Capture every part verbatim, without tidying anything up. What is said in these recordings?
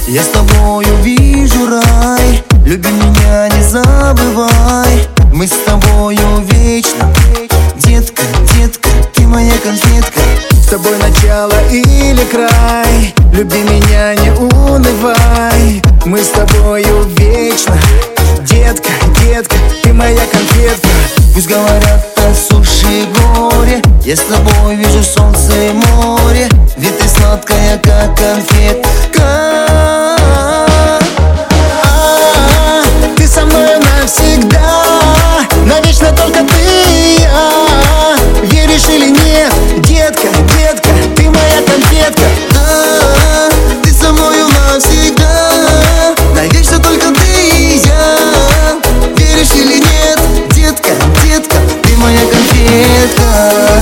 Я с тобою вижу рай. Люби меня, не забывай. Мы с тобою вечно. Детка, детка, ты моя конфетка. С тобой начало или край. Люби меня, не унывай. Мы с тобою вечно. Детка, детка, ты моя конфетка. Пусть говорят о суше и горе, я с тобой вижу солнце и море. Ведь ты сладкая, как конфетка. Ты со мной навсегда, навечно только ты и я. Веришь или нет, детка, детка, ты моя конфетка. Да, ты со мною навсегда, навечно только ты и я. Веришь или нет, детка, детка, ты моя конфетка.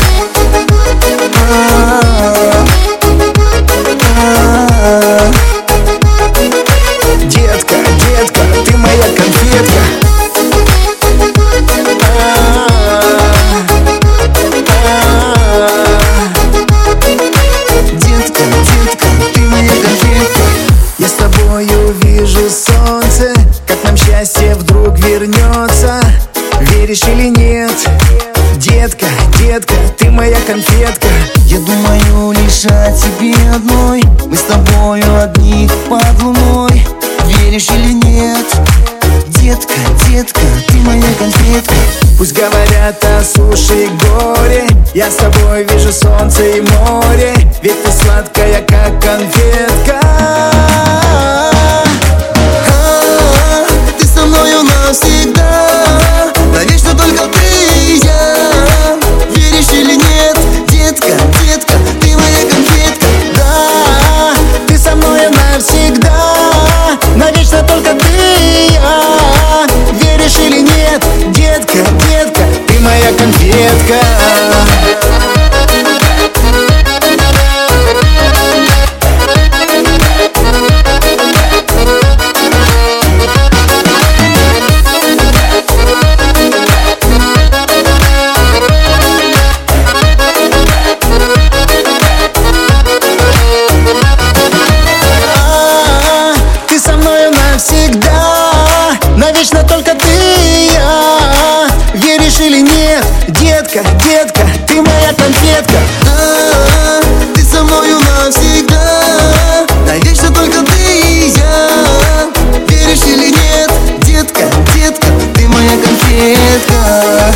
Детка, детка, ты моя конфетка. Детка, детка, ты моя конфетка. Я с тобою вижу солнце, как нам счастье вдруг вернется. Веришь или нет, детка, детка, ты моя конфетка. Я думаю лишь о тебе одной. Мы с тобою одни под луной. Веришь или нет, детка, детка, ты моя конфетка. Пусть говорят о суше и горе, я с тобой вижу солнце и море. Ведь ты сладкая, как конфетка. А, ты со мною навсегда, навечно только ты и я. Веришь или нет, детка, детка, ты моя конфетка. Да, ты со мной навсегда, навечно только ты и я. Веришь или нет, детка, детка, ты моя конфетка. Навечно только ты и я. Веришь или нет, детка, детка, ты моя конфетка. Да, ты со мною навсегда, навечно только ты и я. Веришь или нет, детка, детка, ты моя конфетка.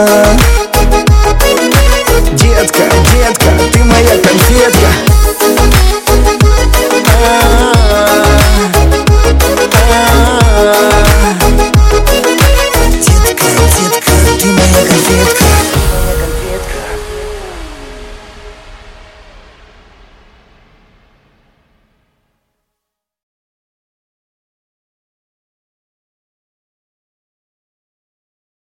Детка, детка, ты моя конфетка.